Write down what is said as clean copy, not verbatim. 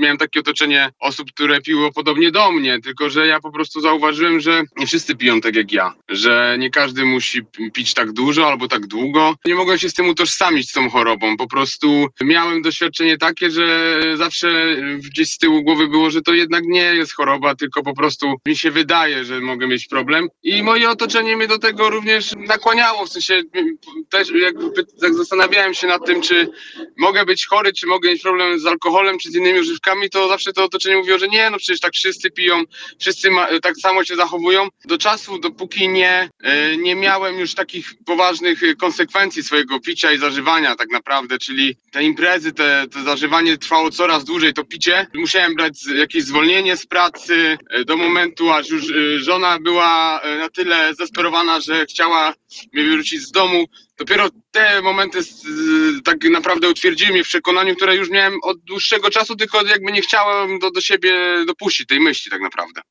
miałem takie otoczenie osób, które piło podobnie do mnie, tylko że ja po prostu zauważyłem, że nie wszyscy piją tak jak ja, że nie każdy musi pić tak dużo albo tak długo. Nie mogłem się z tym utożsamić, z tą chorobą. Po prostu miałem doświadczenie takie, że zawsze gdzieś z tyłu głowy było, że to jednak nie jest choroba, tylko po prostu mi się wydaje, że mogę mieć problem. I moje otoczenie mnie do tego również nakłaniało, w sensie też jak zastanawiałem się nad tym, czy mogę być chory, czy mogę mieć problem z alkoholem, czy z innymi używkami, to zawsze to otoczenie mówiło, że nie, no przecież tak wszyscy piją, wszyscy tak samo się zachowują. Do czasu, dopóki nie miałem już takich poważnych konsekwencji swojego picia i zażywania tak naprawdę, czyli te imprezy, to zażywanie trwało coraz dłużej, to picie. Musiałem brać jakieś zwolnienie z pracy do momentu, aż już żona była na tyle zdesperowana, że chciała mnie wyrzucić z domu. Dopiero te momenty tak naprawdę utwierdziły mnie w przekonaniu, które już miałem od dłuższego czasu, tylko jakby nie chciałem do siebie dopuścić tej myśli tak naprawdę.